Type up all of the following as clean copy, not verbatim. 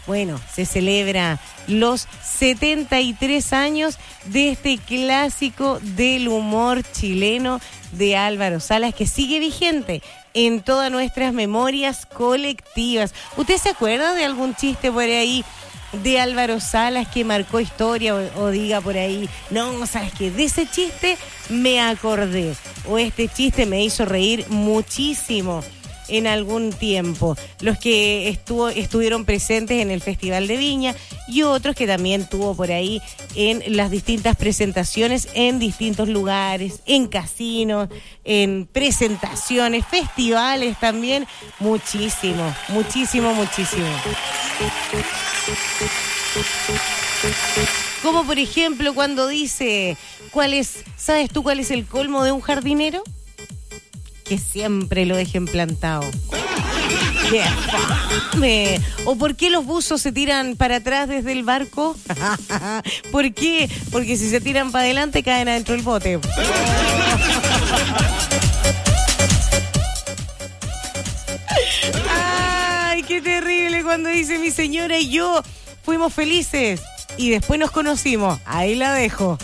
Bueno, se celebra los 73 años de este clásico del humor chileno de Álvaro Salas, que sigue vigente en todas nuestras memorias colectivas. ¿Usted se acuerda de algún chiste por ahí de Álvaro Salas que marcó historia o diga por ahí, no, ¿sabes qué? De ese chiste me acordé, o este chiste me hizo reír muchísimo en algún tiempo? Los que estuvieron presentes en el Festival de Viña y otros que también tuvo por ahí en las distintas presentaciones en distintos lugares, en casinos, en presentaciones, festivales también. Muchísimo, muchísimo, muchísimo. Como por ejemplo cuando dice, ¿sabes tú cuál es el colmo de un jardinero? Que siempre lo dejen plantado. ¡Qué fame! ¿O por qué los buzos se tiran para atrás desde el barco? ¿Por qué? Porque si se tiran para adelante caen adentro del bote. ¡Ay, qué terrible! Cuando dice mi señora y yo fuimos felices y después nos conocimos. Ahí la dejo.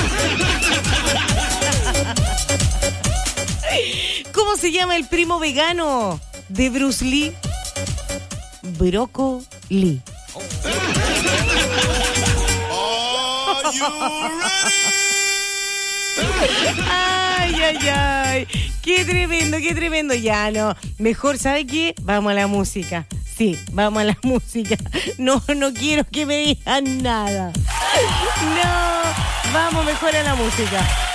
¿Cómo se llama el primo vegano de Bruce Lee? Brócoli. Ay, ay, ay. Qué tremendo, qué tremendo. Ya no. Mejor, ¿sabe qué? Vamos a la música. Sí, vamos a la música. No quiero que me digan nada. No, vamos mejor a la música.